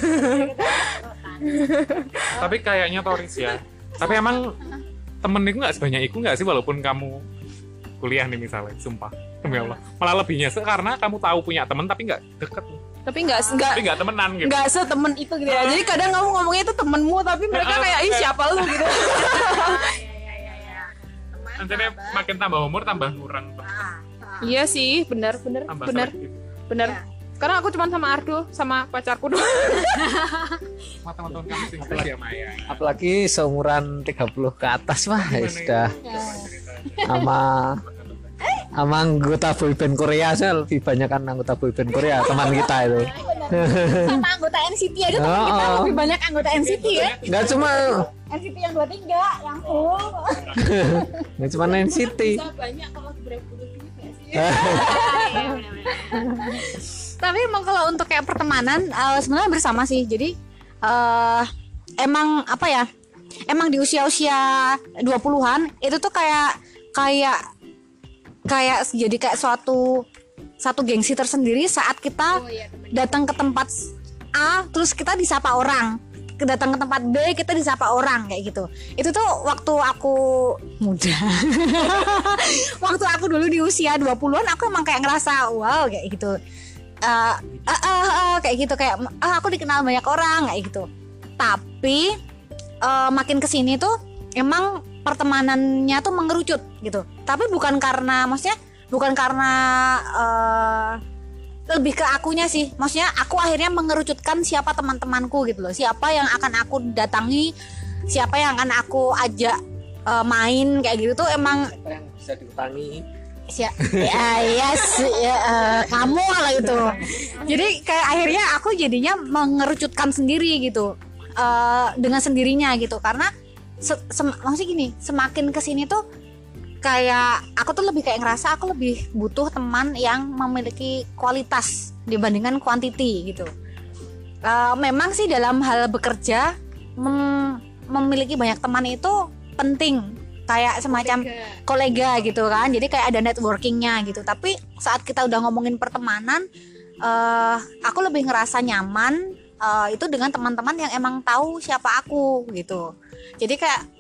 Tapi kayaknya Toris ya. Tapi emang temen itu nggak sebanyak itu nggak sih walaupun kamu kuliah nih misalnya, sumpah demi Allah. Malah lebihnya se- karena kamu tahu punya temen tapi nggak deket, Tapi nggak nggak tapi nggak temenan gitu. nggak setemen itu gitu ya. Jadi kadang kamu ngomongnya itu temenmu, tapi mereka kayak ih siapa lu gitu. Nantinya makin tambah umur tambah kurang, Iya sih, benar benar tambah benar selektif. benar. Karena aku cuma sama Ardo sama pacarku doang. Sama teman-teman kamu sih nggak ya Maya. Apalagi seumuran tiga puluh ke atas mah ya sudah sama sama anggota boyband Korea sih, lebih banyak kan anggota boyband Korea teman kita itu. Sama anggota N C T aja teman kita Oh, oh. lebih banyak anggota N C T ya. Nggak cuma N C T yang dua puluh tiga yang full. nggak cuma N C T. banyak kalau berburu duit nggak sih? Tapi emang kalau untuk kayak pertemanan eh, sebenarnya bersama sih. Jadi eh emang apa ya? Emang di usia-usia dua puluhan itu tuh kayak kayak kayak jadi kayak suatu satu gengsi tersendiri saat kita datang ke tempat A terus kita disapa orang. Datang ke tempat B kita disapa orang kayak gitu. Itu tuh waktu aku muda. Waktu aku dulu di usia dua puluhan aku emang kayak ngerasa wow kayak gitu. Uh, uh, uh, uh, kayak gitu kayak ah, aku dikenal banyak orang kayak gitu. Tapi uh, makin kesini tuh emang pertemanannya tuh mengerucut gitu. Tapi bukan karena maksudnya bukan karena uh, lebih ke akunya sih. Maksudnya aku akhirnya mengerucutkan siapa teman-temanku gitu loh. Siapa yang akan aku datangi, siapa yang akan aku ajak uh, main kayak gitu tuh emang Apa yang bisa diutangi? ya, ya yes ya, eh, kamu lah itu. Jadi kayak akhirnya aku jadinya mengerucutkan sendiri gitu eh, dengan sendirinya gitu karena se- sem- maksudnya gini semakin kesini tuh kayak aku tuh lebih kayak ngerasa aku lebih butuh teman yang memiliki kualitas dibandingkan quantity gitu. Eh, memang sih dalam hal bekerja mem- memiliki banyak teman itu penting. Kayak semacam kolega gitu kan, jadi kayak ada networkingnya gitu. Tapi saat kita udah ngomongin pertemanan, uh, aku lebih ngerasa nyaman uh, itu dengan teman-teman yang emang tahu siapa aku gitu. Jadi kayak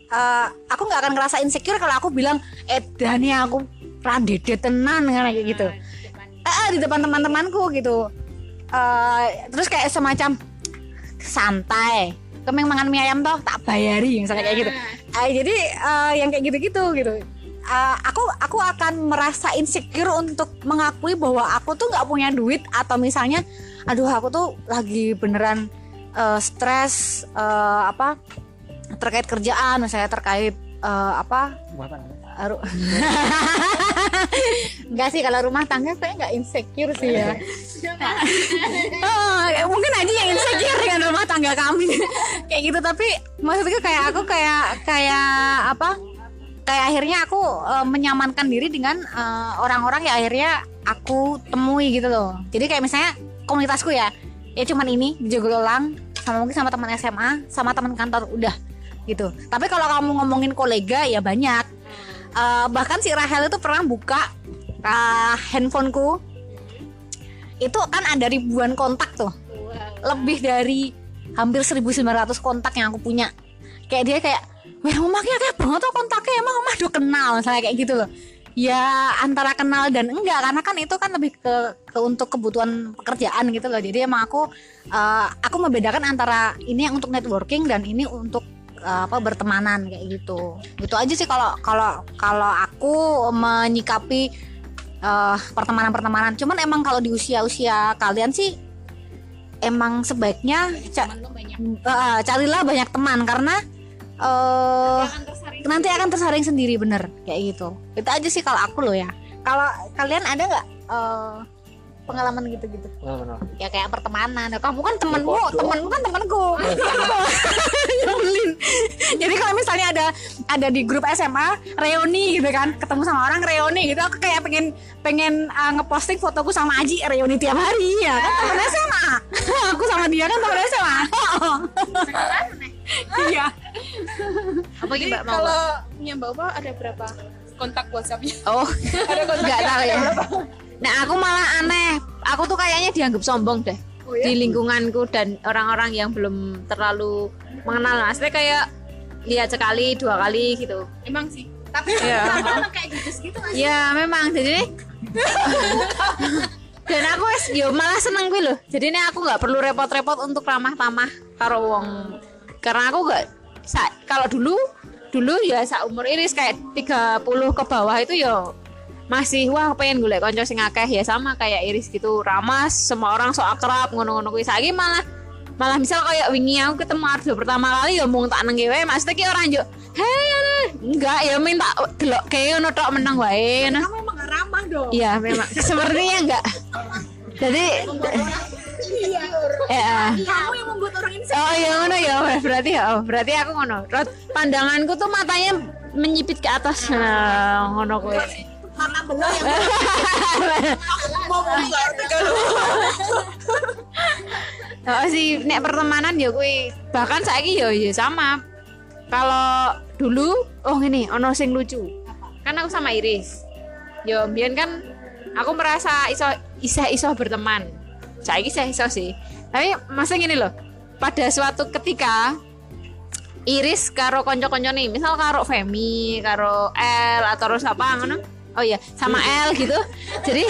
uh, aku nggak akan ngerasa insecure kalau aku bilang eh Dani aku randede tenan kayak gitu. Eh di depan teman-temanku gitu. Uh, terus kayak semacam santai. Kemeng mangan mie ayam toh tak bayari misalnya kayak gitu. Uh, jadi uh, yang kayak gitu-gitu gitu. Uh, aku aku akan merasa insecure untuk mengakui bahwa aku tuh nggak punya duit atau misalnya aduh aku tuh lagi beneran uh, stres uh, apa terkait kerjaan misalnya terkait uh, apa Aru- enggak sih kalau rumah tangga saya nggak insecure sih ya. Oh, mungkin aja yang insecure dengan rumah tangga kami kayak gitu tapi maksudnya kayak aku kayak kayak apa kayak akhirnya aku uh, menyamankan diri dengan uh, orang-orang yang akhirnya aku temui gitu loh. Jadi kayak misalnya komunitasku ya ya cuman ini di Jogololang sama mungkin sama teman S M A sama teman kantor udah gitu. Tapi kalau kamu ngomongin kolega ya banyak. Uh, bahkan si Rahel itu pernah buka uh, handphoneku itu kan ada ribuan kontak tuh, lebih dari hampir seribu sembilan ratus kontak yang aku punya. Kayak dia kayak, wah omaknya kayak banget tuh kontaknya emang omah udah kenal, misalnya kayak gitu loh. Ya antara kenal dan enggak karena kan itu kan lebih ke, ke untuk kebutuhan pekerjaan gitu loh. Jadi emang aku uh, aku membedakan antara ini yang untuk networking dan ini untuk apa bertemanan kayak gitu. Gitu aja sih kalau kalau kalau aku menyikapi uh, pertemanan-pertemanan. Cuman emang kalau di usia-usia kalian sih emang sebaiknya ca- uh, carilah banyak teman karena uh, nanti akan tersaring sendiri bener kayak gitu. Itu aja sih kalau aku loh ya. Kalau kalian ada nggak uh, pengalaman gitu-gitu? Benar-benar. Ya kayak pertemanan. Kamu kan temenmu, temenmu kan temenku. Nyebelin. Jadi kalau misalnya ada ada di grup S M A reuni gitu kan, ketemu sama orang reuni gitu, aku kayak pengen pengen uh, ngeposting fotoku sama Aji reuni tiap hari ya kan temen S M A. Aku sama dia kan temen S M A. Iya. Apa Jadi gitu Mbak mau? kalau punya Mbak Upa ada berapa kontak WhatsApp-nya? Oh, Ada kontak nggak tahu ya. Nah aku malah aneh, aku tuh kayaknya dianggap sombong deh Oh, ya? di lingkunganku dan orang-orang yang belum terlalu mengenal. Maksudnya kayak lihat sekali, dua kali gitu. Emang sih. Tapi Iya. sama kayak gitu gitu nggak sih? Ya memang jadi dan aku wes yo malah seneng gue loh. Jadi ini aku nggak perlu repot-repot untuk ramah-tamah karo wong. Karena aku nggak sa- kalau dulu dulu ya saumur Iris kayak tiga puluh ke bawah itu yo masih wah pengen golek konco sing akeh ya sama kayak Iris gitu ramah semua orang sok akrab ngono-ngono kuwi saiki malah malah misal kayak wingi aku ketemu Ardo pertama kali ya mung tak nengke wae maksudnya ki ora njuk hei enggak ya minta delok kayak ngono tok meneng wae ngono. Kamu emang gak ramah dong. Iya memang sepertinya enggak. Jadi ya. Kamu yang membuat orang ini Oh iya ngono ya berarti ya oh, berarti aku ngono. Rot- Pandanganku tuh matanya menyipit ke atas nah, ngono kowe. mata belah yang Oh sih nek pertemanan ya kuwi bahkan saiki ya ya sama. Kalau dulu oh ini ono sing lucu. Kan aku sama Iris. Yo mbiyen kan aku merasa iso iso-iso berteman. Saiki saya iso sih. Tapi masa gini loh. Pada suatu ketika Iris karo konco-konco nih, misal karo Femi, karo L atau siapa ngono. Oh iya, sama L gitu. Jadi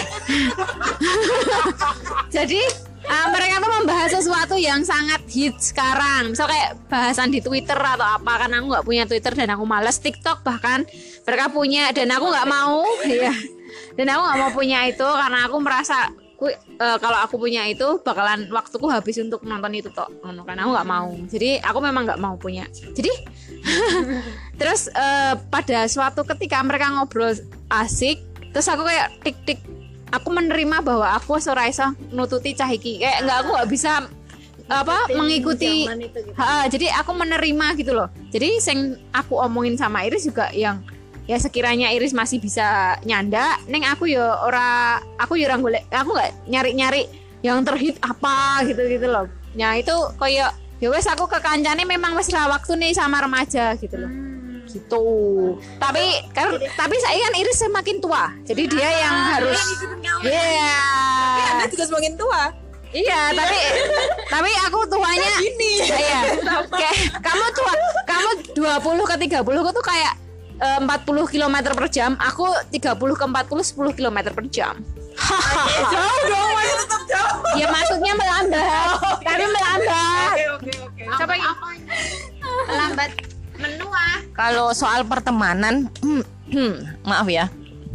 Jadi uh, mereka tuh membahas sesuatu yang sangat hits sekarang. Misal kayak bahasan di Twitter atau apa, karena aku nggak punya Twitter dan aku males. TikTok bahkan mereka punya dan aku nggak mau. Iya. Dan aku nggak mau punya itu karena aku merasa ku, uh, kalau aku punya itu bakalan waktuku habis untuk nonton itu toh. Karena aku nggak mau. Jadi aku memang nggak mau punya. Jadi terus uh, pada suatu ketika mereka ngobrol asik, terus aku kayak tik-tik. Aku menerima bahwa aku ora iso nututi cah iki. Kayak enggak aku enggak bisa apa mengikuti gitu. ha, jadi aku menerima gitu loh. Jadi sing aku omongin sama Iris juga yang ya sekiranya Iris masih bisa nyanda, neng aku ya ora aku ya ora golek, aku enggak nyari-nyari yang terhit apa gitu-gitu loh. Nah, itu kayak ya wes aku ke kancane memang wes ra waktu nih sama remaja gitu loh. Gitu. Tapi kan tapi saya kan Iris semakin tua. Jadi dia yang harus iya. Anda juga semakin tua. Iya, tapi tapi aku tuanya gini. Iya. Kayak kamu tua, kamu kamu dua puluh ke tiga puluh tuh kayak eh, empat puluh kilometer per jam, aku tiga puluh ke empat puluh sepuluh kilometer per jam. Jauh dong, masih tetap jauh. Ya maksudnya melambat, tapi melambat. Oke oke. Coba melambat menua. Kalau soal pertemanan, maaf ya.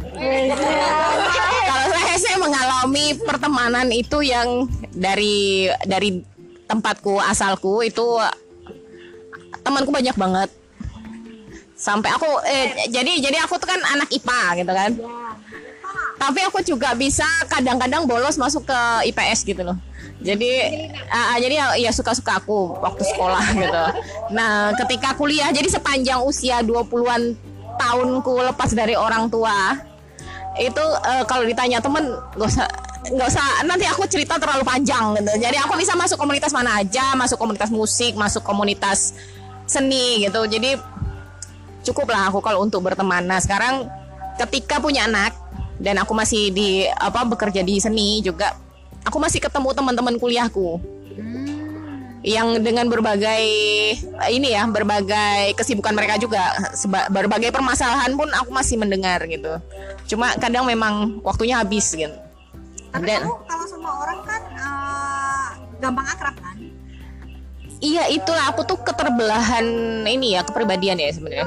Kalau saya saya mengalami pertemanan itu yang dari dari tempatku asalku itu temanku banyak banget. Sampai aku eh, jadi jadi aku tuh kan anak I P A gitu kan. Tapi aku juga bisa kadang-kadang bolos masuk ke I P S gitu loh. Jadi uh, jadi ya, ya suka-suka aku waktu sekolah gitu. Nah, ketika kuliah jadi sepanjang usia dua puluhan tahunku lepas dari orang tua. Itu uh, kalau ditanya temen gak usah nggak usah nanti aku cerita terlalu panjang gitu. Jadi aku bisa masuk komunitas mana aja, masuk komunitas musik, masuk komunitas seni gitu. Jadi cukup lah aku kalau untuk berteman. Nah, sekarang ketika punya anak dan aku masih di apa bekerja di seni juga, aku masih ketemu teman-teman kuliahku hmm. yang dengan berbagai ini ya berbagai kesibukan mereka juga, seba, berbagai permasalahan pun aku masih mendengar gitu. Cuma kadang memang waktunya habis gitu. Tapi Dan, kamu kalau sama orang kan uh, gampang akrab kan? iya itulah aku tuh keterbelahan ini ya kepribadian ya sebenarnya.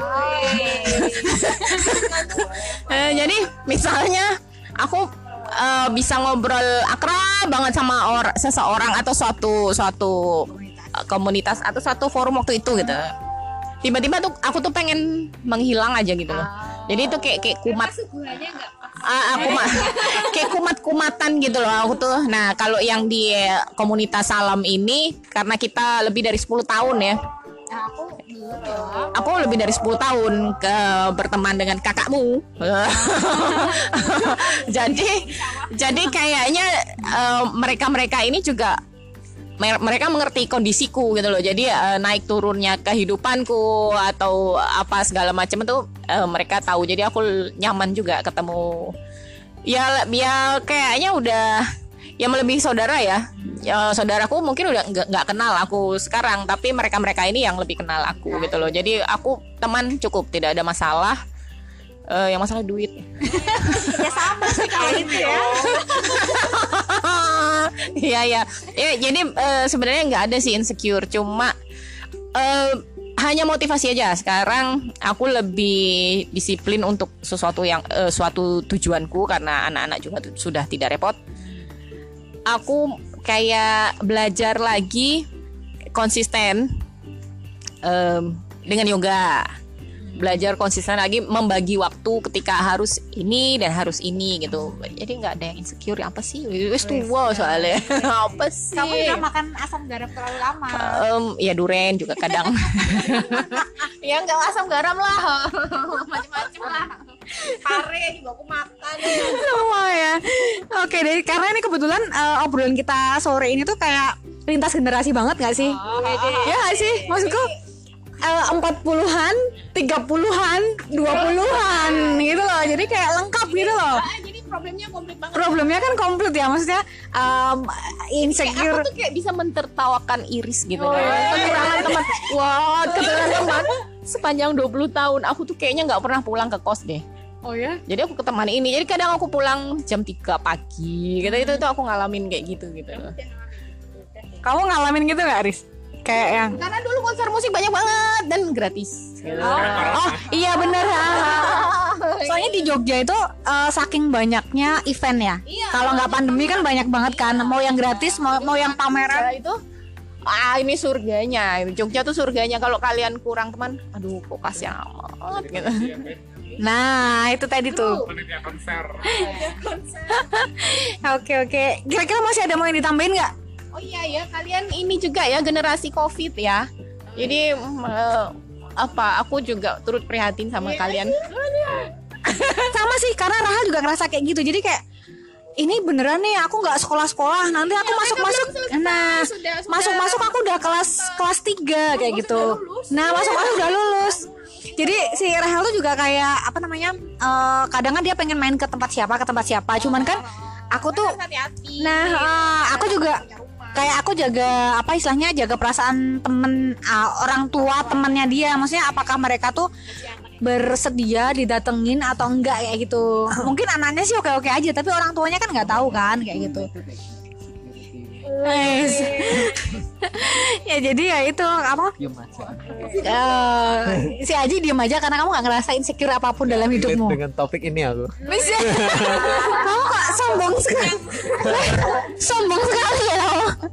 eh, jadi misalnya aku uh, bisa ngobrol akrab banget sama or seseorang atau suatu suatu uh, komunitas atau suatu forum waktu itu gitu. Tiba-tiba tuh aku tuh pengen menghilang aja gitu loh. Jadi itu kayak kayak kumat. Ah, aku mah kayak kumat-kumatan gitu loh aku tuh. Nah, kalau yang di komunitas Salam ini karena kita lebih dari sepuluh tahun ya. Aku lebih dari sepuluh tahun ke berteman dengan kakakmu. jadi jadi kayaknya uh, mereka-mereka ini juga mereka mengerti kondisiku gitu loh. Jadi uh, naik turunnya kehidupanku atau apa segala macam itu uh, mereka tahu. Jadi aku nyaman juga ketemu. Ya ya kayaknya udah ya melebihi saudara ya. Ya saudaraku mungkin udah nggak nggak kenal aku sekarang, tapi mereka-mereka ini yang lebih kenal aku gitu loh. Jadi aku teman cukup, tidak ada masalah. Uh, yang masalah duit. Ya sama sih kalau itu ya. Iya ya. Ya jadi uh, sebenarnya nggak ada sih insecure, cuma uh, hanya motivasi aja. Sekarang aku lebih disiplin untuk sesuatu yang uh, suatu tujuanku karena anak-anak juga t- sudah tidak repot. Aku kayak belajar lagi konsisten um, dengan yoga. Belajar konsisten lagi membagi waktu ketika harus ini dan harus ini gitu. Jadi nggak ada yang insecure apa sih? Wis tua soalnya. Apa sih? Kamu udah makan asam garam terlalu lama. Um, ya duren juga kadang. Ya nggak asam garam lah. Macam-macam lah. Pare juga aku makan. Semua ya. Oke, dari karena ini kebetulan uh, obrolan kita sore ini tuh kayak lintas generasi banget nggak sih? Oh, ya nggak sih? Maksudku empat puluhan, tiga puluhan, dua puluhan gitu loh. Jadi kayak lengkap gitu loh. Jadi problemnya komplit banget. Problemnya kan komplit ya, maksudnya um, insecure. Kayak aku tuh kayak bisa mentertawakan Iris gitu. Oh, iya. Kekurangan teman. Wah, kekurangan teman. Sepanjang dua puluh tahun aku tuh kayaknya nggak pernah pulang ke kos deh. Oh ya? Jadi aku ke teman ini. Jadi kadang aku pulang jam tiga pagi. Gitu itu itu aku ngalamin kayak gitu gitu. Kamu ngalamin gitu nggak, Riz? Kayak yang Karena dulu konser musik banyak banget dan gratis. Gitu. Oh, oh iya bener. Soalnya di Jogja itu uh, saking banyaknya event ya. Iya. Kalau nggak pandemi kan banyak banget kan. Mau yang gratis, mau mau yang pameran. Nah, itu ah ini surganya. Jogja tuh surganya. Kalau kalian kurang teman, aduh kok kasihan amat gitu. Nah itu tadi tuh. Panitia konser. Oke oke. Kira-kira masih ada mau yang ditambahin nggak? Oh iya ya, kalian ini juga ya generasi Covid ya. Jadi uh, apa? Aku juga turut prihatin sama kalian. Sama sih, karena Rahel juga ngerasa kayak gitu. Jadi kayak ini beneran nih, aku nggak sekolah-sekolah. Nanti aku masuk-masuk. Nah, masuk-masuk aku udah kelas kelas tiga kayak gitu. Nah, masuk-masuk udah lulus. Jadi si Rahel tuh juga kayak apa namanya? Uh, kadang kan dia pengen main ke tempat siapa, ke tempat siapa. Cuman kan aku tuh, nah uh, aku juga kayak aku jaga apa istilahnya jaga perasaan temen uh, orang tua temannya dia, maksudnya apakah mereka tuh bersedia didatengin atau enggak kayak gitu. Mungkin anaknya sih oke-oke aja, tapi orang tuanya kan nggak tahu kan kayak gitu. Nice. Ya jadi ya itu apa? Uh, si Aji diem aja karena kamu nggak ngerasa insecure apapun dalam hidupmu. Dengan topik ini aku. Bisa. Kamu kok sombong sekali. Sombong sekali ya.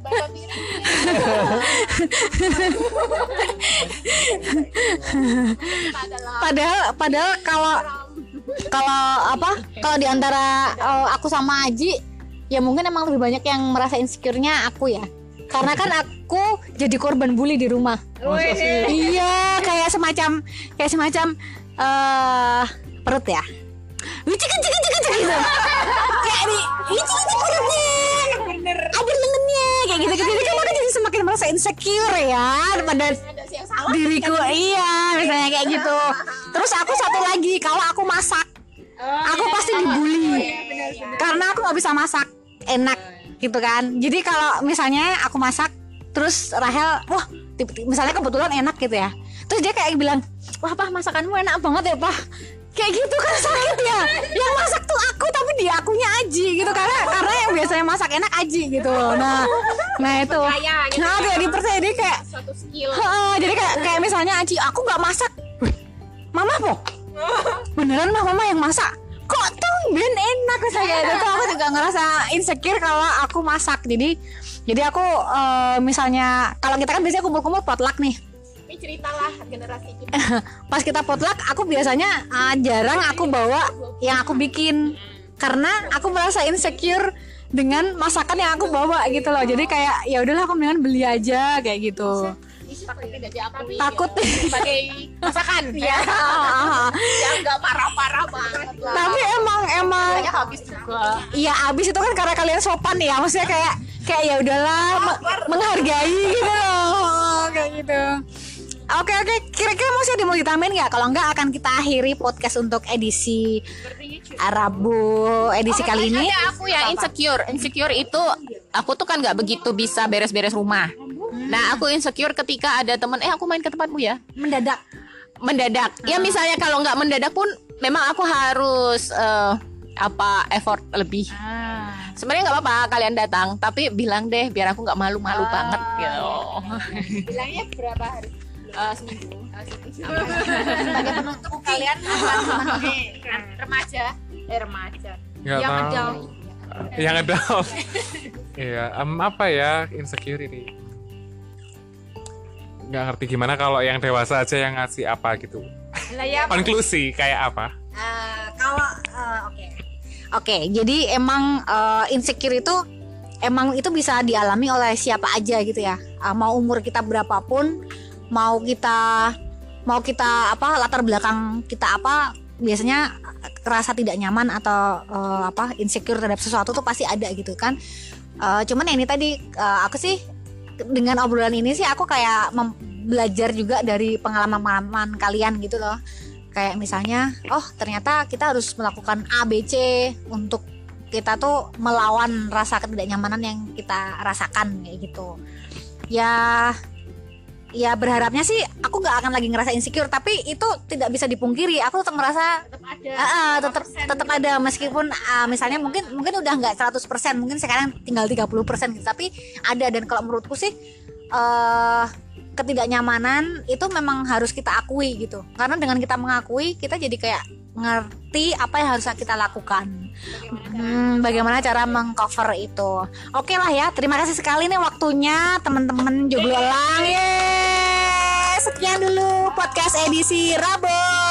Padahal padahal kalau kalau apa? Kalau diantara uh, aku sama Aji ya mungkin emang lebih banyak yang merasa insecure-nya aku ya. Karena kan aku jadi korban bully di rumah. Iya, kayak semacam kayak semacam uh, perut ya. Lucu kan cik cik cik gitu. Kayak di lucu lucu perutnya. Bener. Ada lengannya kayak gitu gitu. Jadi kan jadi semakin merasa insecure ya daripada diriku. Iya, misalnya kayak gitu. Terus aku satu lagi, kalau aku masak, aku pasti dibully. Karena aku nggak bisa masak enak gitu kan. Jadi kalau misalnya aku masak terus Rahel wah misalnya kebetulan enak gitu ya, terus dia kayak bilang wah Pak masakanmu enak banget ya Pak, kayak gitu kan sakit ya. Yang masak tuh aku tapi dia akunya Aji gitu, karena karena yang biasanya masak enak Aji gitu. Nah nah itu nah dia dipercaya dia kayak Satu skill. jadi kayak kayak misalnya Aji aku nggak masak, Mama po beneran mah Mama yang masak kok tumben enak saya itu. Aku juga ngerasa insecure kalau aku masak. Jadi jadi aku uh, misalnya kalau kita kan biasanya kumpul-kumpul potluck nih. Ini ceritalah generasi kita. Pas kita potluck aku biasanya uh, jarang aku bawa yang aku bikin karena aku merasa insecure dengan masakan yang aku bawa gitu loh. Jadi kayak ya udahlah aku mendingan beli aja kayak gitu. Takut tidak diakui. Takut Sebagai masakan. Ya. Yang enggak parah-parah banget lah. Tapi emang emang Banyak habis juga. iya abis itu kan karena kalian sopan ya, maksudnya kayak kayak ya udahlah me- menghargai gitu loh kayak gitu. Oke oke, kira-kira mau saya mau ditambahin nggak? Kalau nggak akan kita akhiri podcast untuk edisi Rabu edisi kali ini. Ada aku ya insecure. Insecure itu aku tuh kan nggak begitu bisa beres-beres rumah. Nah aku insecure ketika ada temen eh aku main ke tempatmu ya. Mendadak. Mendadak. Ya misalnya kalau nggak mendadak pun memang aku harus eh, apa effort lebih. Sebenarnya nggak apa-apa kalian datang, tapi bilang deh biar aku nggak malu-malu banget gitu. Bilangnya berapa hari? Eh, seminggu. Sebagai penutup kalian akan remaja, eh remaja. Nggak Yang tahu. adult. Yang adult. Iya, em, apa ya insecure ini? Nggak ngerti gimana kalau yang dewasa aja yang ngasih apa gitu. Lah ya. Konklusi kayak apa? Uh, kalau uh, oke okay. oke okay, jadi emang uh, insecure itu emang itu bisa dialami oleh siapa aja gitu ya. Uh, mau umur kita berapapun, mau kita mau kita apa latar belakang kita apa, biasanya kerasa tidak nyaman atau uh, apa insecure terhadap sesuatu tuh pasti ada gitu kan. Uh, cuman ini tadi uh, aku sih dengan obrolan ini sih aku kayak mem- belajar juga dari pengalaman-pengalaman kalian gitu loh. Kayak misalnya, oh ternyata kita harus melakukan A B C untuk kita tuh melawan rasa ketidaknyamanan yang kita rasakan kayak gitu. Ya ya berharapnya sih aku nggak akan lagi ngerasa insecure, tapi itu tidak bisa dipungkiri. Aku tetap merasa Tetap ada. uh, uh, tetap tetap ada meskipun uh, misalnya mungkin mungkin udah nggak seratus persen, mungkin sekarang tinggal tiga puluh persen gitu, tapi ada. Dan kalau menurutku sih uh, ketidaknyamanan itu memang harus kita akui gitu, karena dengan kita mengakui kita jadi kayak ngerti apa yang harus kita lakukan, bagaimana, hmm, bagaimana cara mengcover itu. Oke lah ya, terima kasih sekali nih waktunya teman-teman Joglo Elang. Yeay, sekian dulu podcast edisi Rabu.